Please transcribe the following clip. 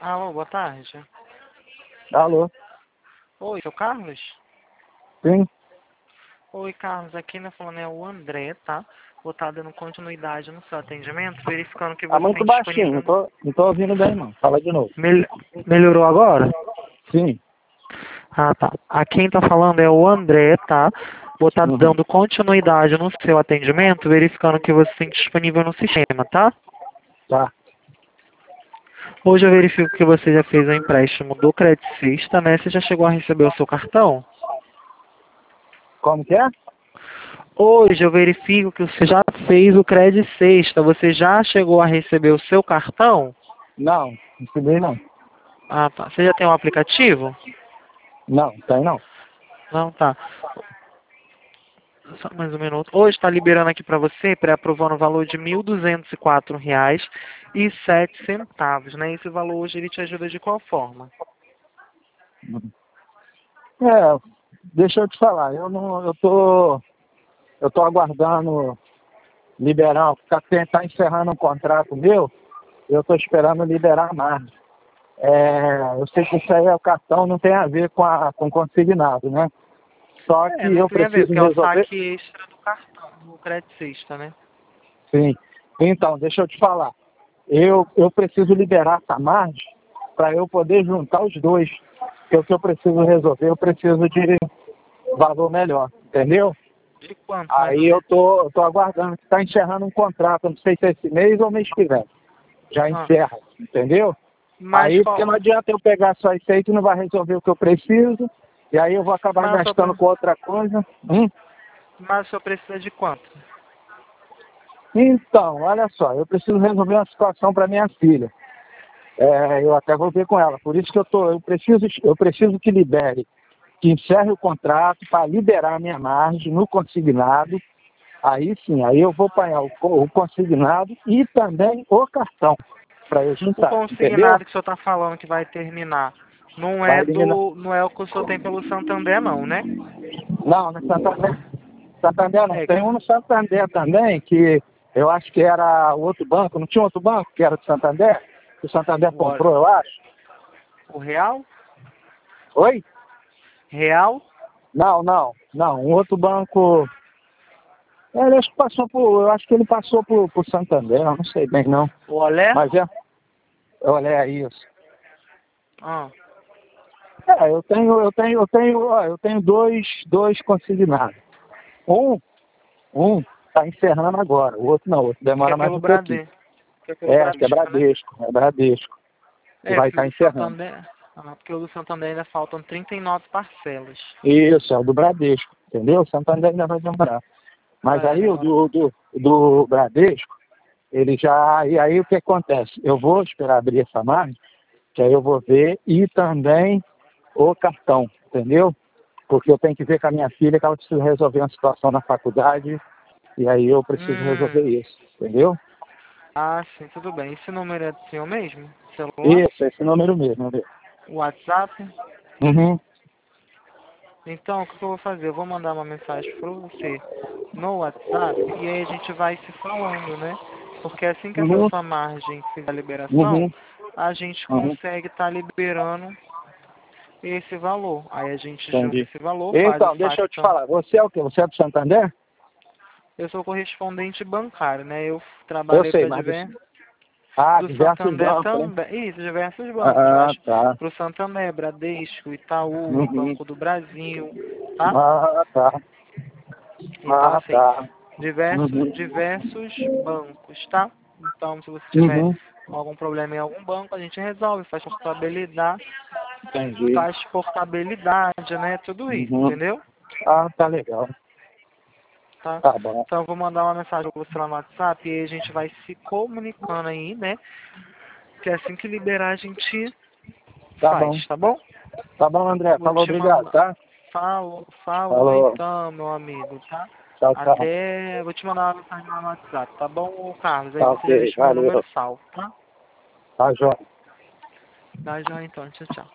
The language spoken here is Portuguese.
Alô, boa tarde. Alô? Oi, seu Carlos? Sim? Oi, Carlos, aqui na falando é o André, tá? Vou estar dando continuidade no seu atendimento, verificando que Tá você muito tem baixinho, disponível. não tô ouvindo bem não. Fala de novo. Melhorou agora? Sim. Ah, tá. Aqui quem tá falando é o André, tá? Vou estar Uhum. dando continuidade no seu atendimento, verificando que você tem disponível no sistema, tá? Tá. Hoje eu verifico que você já fez um empréstimo do Credicista, né? Você já chegou a receber o seu cartão? Como que é? Hoje eu verifico que você já fez o Credit Sexta. Você já chegou a receber o seu cartão? Não, não recebi não. Ah, tá. Você já tem um aplicativo? Não, tem não. Não, tá. Só mais um minuto. Hoje está liberando aqui para você, pré-aprovando o valor de R$ 1.204,07, né? Esse valor hoje ele te ajuda de qual forma? É, deixa eu te falar, eu tô aguardando liberar, tá encerrando um contrato meu, eu tô esperando liberar mais. Eu sei que isso aí é o cartão, não tem a ver com consignado, né? Só que Não eu tem a ver, preciso porque é o resolver. saque extra do cartão, do Credit Sexta, né? Sim. Então, deixa eu te falar. Eu preciso liberar essa margem para eu poder juntar os dois. Porque o que eu preciso resolver, eu preciso de valor melhor, entendeu? De quanto, mais ou Aí eu menos? tô aguardando, que está encerrando um contrato, não sei se é esse mês ou mês que vem. Já Ah, encerra, entendeu? mas Aí, porque qual? não adianta eu pegar só isso aí que não vai resolver o que eu preciso, e aí eu vou acabar Mas gastando com outra coisa. mas só precisa de quanto? Então, olha só, eu preciso resolver uma situação para minha filha. Eu até vou ver com ela. Por isso que eu preciso que libere, que encerre o contrato para liberar a minha margem no consignado. Aí sim, aí eu vou apanhar o consignado e também o cartão para eu O juntar, entendeu? consignado que o senhor está falando que vai terminar Vai eliminar. não é o que o senhor tem pelo Santander, não, né? Não, no Santander não. É, Tem um no Santander também, que eu acho que era outro banco. Não tinha outro banco que era do Santander? Que o Santander o, comprou, eu acho. o Real? Oi? Real? Não. Um outro banco. Eu acho que ele passou por Santander, eu não sei bem não. O Olé? Mas olha isso. Ah, Eu tenho dois consignados. Um está encerrando agora, o outro não, o outro que é demora mais pelo um pouquinho. Bradesco. Que é pelo Acho que é Bradesco, né? Bradesco. E É, vai porque o estar do encerrando. Santander. Ah, porque o do Santander ainda faltam 39 parcelas. Isso, é o do Bradesco, entendeu? O Santander ainda vai demorar. Mas É, aí o demora. do Bradesco, ele já. E aí o que acontece? Eu vou esperar abrir essa margem, que aí eu vou ver, e também o cartão, entendeu? Porque eu tenho que ver com a minha filha que ela precisa resolver uma situação na faculdade, e aí eu preciso resolver Hum. isso, entendeu? Ah, sim, tudo bem. Esse número é do senhor mesmo? Celular? Isso, esse número mesmo, viu? WhatsApp? Uhum, Então, o que eu vou fazer? Eu vou mandar uma mensagem para você no WhatsApp e aí a gente vai se falando, né? Porque assim que essa uhum, sua margem fizer a liberação, uhum, a gente uhum, consegue estar liberando esse valor. Aí a gente junta entendi. esse valor, faz o Então, deixa saque. eu te falar, você é o quê? Você é do Santander? Eu sou correspondente bancário, né? Eu Eu trabalhei sei, para mas diversos. Do diversos Santander bancos, né? também. Isso, diversos bancos, Ah, mas tá. para o Santander, Bradesco, Itaú, Uhum. Banco do Brasil, tá? Ah, tá. Então, Ah, assim, tá. diversos, Uhum. diversos bancos, tá? Então, se você tiver Uhum. algum problema em algum banco, a gente resolve, Entendi. faz portabilidade, né? Tudo isso, Uhum. entendeu? Ah, tá legal. Tá? Tá bom. Então, eu vou mandar uma mensagem pra você lá no WhatsApp e aí a gente vai se comunicando aí, né? Que assim que liberar, a gente Tá bom. faz, tá bom? Tá bom, André. Vou Falou, te obrigado, mandar. tá? Falou Falou. então, meu amigo, tá? Tchau, tchau. Até. Vou te mandar uma mensagem lá no WhatsApp, tá bom, Carlos? Aí Tá você já ok. deixa meu número Valeu. salvo, tá? Tá, joia. Tá já então, tchau, tchau.